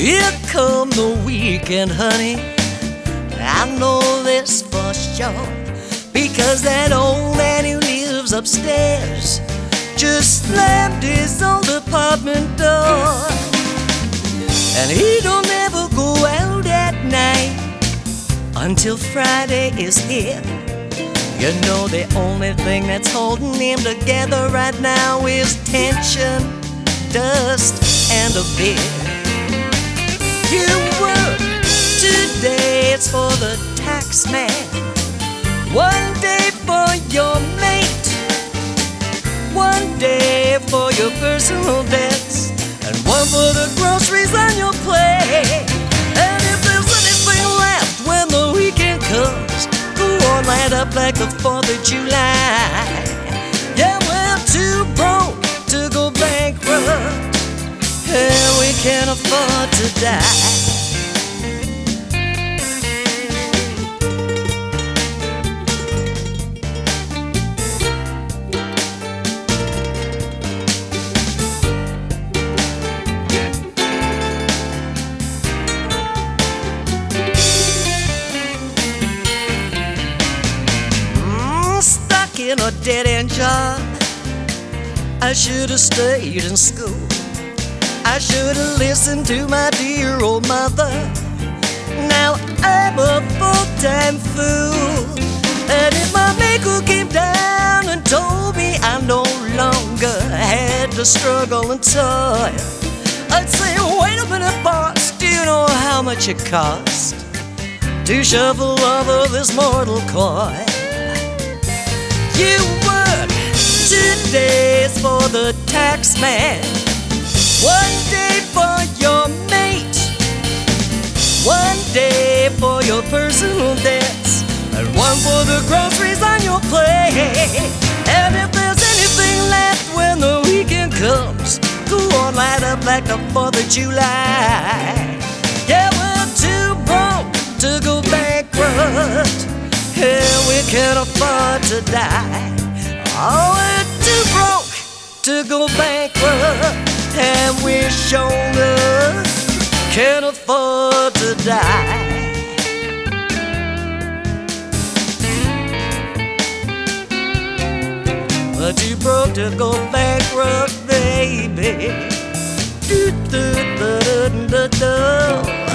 Here come the weekend, honey. I know this for sure, because that old man who lives upstairs just slammed his old apartment door. And he don't ever go out at night until Friday is here. You know the only thing that's holding him together right now is tension, dust, and a beer. You work today, it's for the tax man. One day for your mate, one day for your personal debts, and one for the groceries on your plate. And if there's anything left when the weekend comes, go on light up like the 4th of July. Yeah, we're too broke to go bankrupt, and we can't afford to die. Stuck in a dead-end job. I should have stayed in school. I should have listened to my dear old mother. Now I'm a full-time fool. And if my maker came down and told me I no longer had to struggle and toil, I'd say, wait a minute, boss, do you know how much it costs to shuffle over this mortal coil? You work today's for the tax man, one day for your mate, one day for your personal debts, and one for the groceries on your plate. And if there's anything left when the weekend comes, go on light up like the 4th of July. Yeah, we're too broke to go bankrupt, and we can't afford to die. Oh, we're too broke to go bankrupt, and we sure can't afford to die. We're too broke to go bankrupt, baby. Do, do, do, do, do, do.